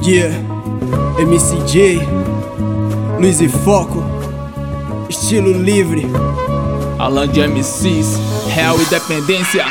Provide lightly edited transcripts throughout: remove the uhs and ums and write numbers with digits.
Yeah, MCJ, Luiz e Foco, estilo livre. Alan de MCs, Real Independência.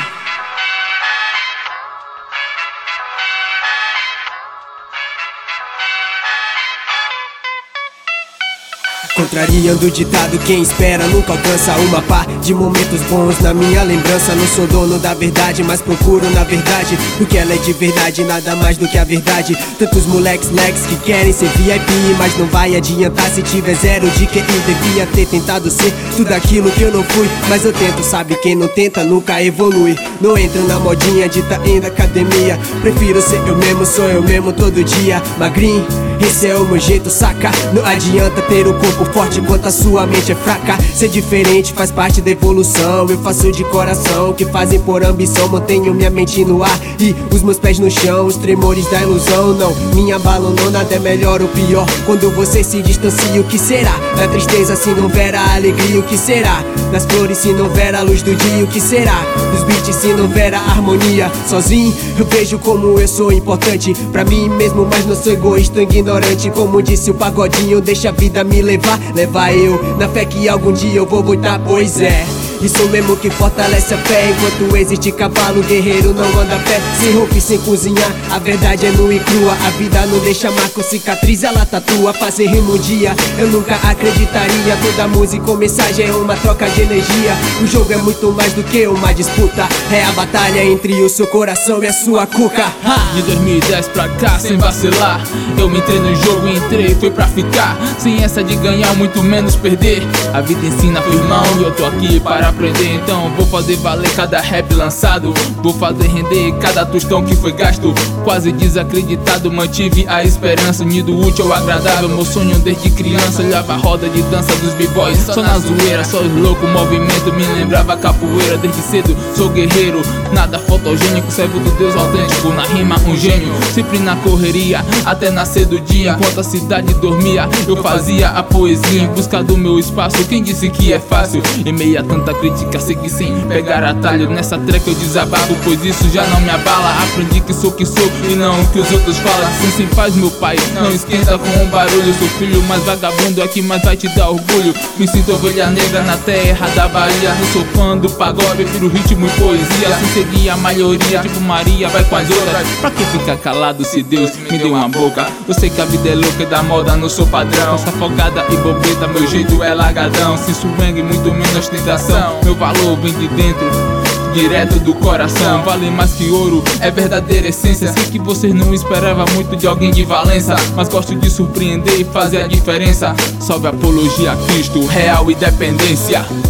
Contrariando o ditado, quem espera nunca alcança. Uma pá de momentos bons na minha lembrança. Não sou dono da verdade, mas procuro na verdade o que ela é de verdade, nada mais do que a verdade. Tantos moleques leques que querem ser VIP, mas não vai adiantar se tiver zero de QI. Devia ter tentado ser tudo aquilo que eu não fui, mas eu tento, sabe quem não tenta nunca evolui. Não entro na modinha de tá indo academia. Prefiro ser eu mesmo, sou eu mesmo todo dia. Magrinho, esse é o meu jeito, saca? Não adianta ter o corpo forte enquanto a sua mente é fraca. Ser diferente faz parte da evolução. Eu faço de coração o que fazem por ambição. Mantenho minha mente no ar e os meus pés no chão. Os tremores da ilusão não me abalam, não. Nada é melhor ou pior quando você se distancia. O que será? Da tristeza se não houver a alegria, o que será? Das flores se não houver a luz do dia, o que será? Dos beats se não houver a harmonia. Sozinho eu vejo como eu sou importante pra mim mesmo, mas não sou egoísta ou ignorante. Como disse o Pagodinho, deixa a vida me levar. Leva eu na fé que algum dia eu vou voltar, pois é. Isso mesmo que fortalece a fé. Enquanto existe cavalo, guerreiro não anda a pé. Sem roupa e sem cozinhar, a verdade é nua e crua. A vida não deixa marco, cicatriz ela tatua. Fazer rima um dia, eu nunca acreditaria. Toda música ou mensagem é uma troca de energia. O jogo é muito mais do que uma disputa. É a batalha entre o seu coração e a sua cuca. De 2010 pra cá, sem vacilar, eu me entrei no jogo e entrei, foi pra ficar. Sem essa de ganhar, muito menos perder. A vida ensina, firmão, e eu tô aqui para aprender. Então vou fazer valer cada rap lançado. Vou fazer render cada tostão que foi gasto. Quase desacreditado, mantive a esperança. Unido útil ao agradável, meu sonho desde criança. Olhava a roda de dança dos b-boys, só na zoeira, só os loucos, movimento me lembrava capoeira. Desde cedo sou guerreiro, nada fotogênico, servo do Deus autêntico. Na rima um gênio, sempre na correria, até nascer do dia. Enquanto a cidade dormia, eu fazia a poesia em busca do meu espaço. Quem disse que é fácil? Em meio a tanta crítica, segui sem pegar atalho. Nessa track eu desabafo, pois isso já não me abala. Aprendi que sou e não o que os outros falam. Assim sem paz, meu pai, não esquenta com o barulho. Sou filho mais vagabundo, é que mais vai te dar orgulho. Me sinto ovelha negra na terra da Bahia. Eu sou fã do pagode, prefiro ritmo e poesia. Sem seguir a maioria, tipo Maria vai com as outras. Pra que ficar calado se Deus me deu uma boca? Eu sei que a vida é louca e da moda não sou padrão. Essa folgada e bobeta, meu jeito é largadão. Sem swing, muito menos tentação. Meu valor vem de dentro, direto do coração. Vale mais que ouro, é verdadeira essência. Sei que vocês não esperavam muito de alguém de Valença, mas gosto de surpreender e fazer a diferença. Salve a apologia a Cristo, Real Independência.